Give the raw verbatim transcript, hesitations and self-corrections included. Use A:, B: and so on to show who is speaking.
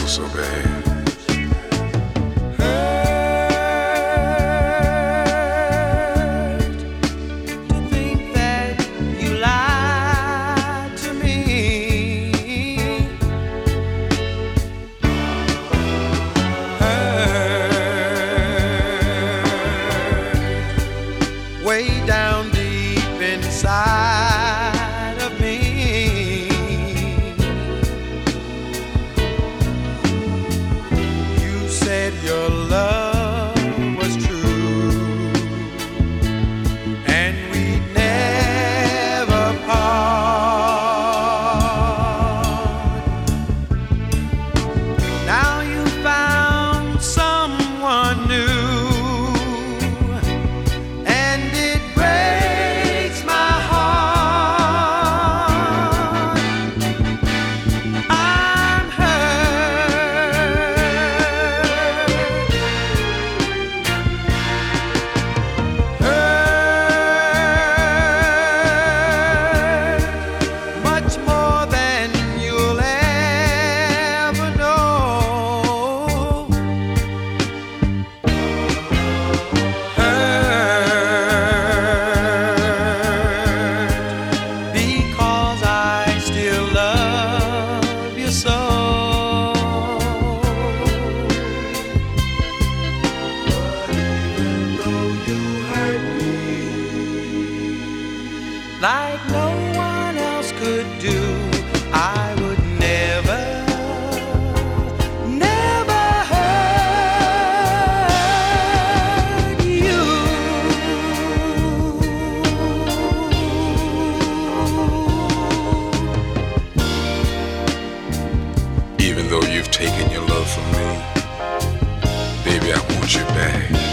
A: so bad.
B: Way down deep inside of me, you said your love was true, and we'd never part. Now you found someone new, like no one else could do. I would never, never hurt you.
A: Even though you've taken your love from me, baby, I want you back.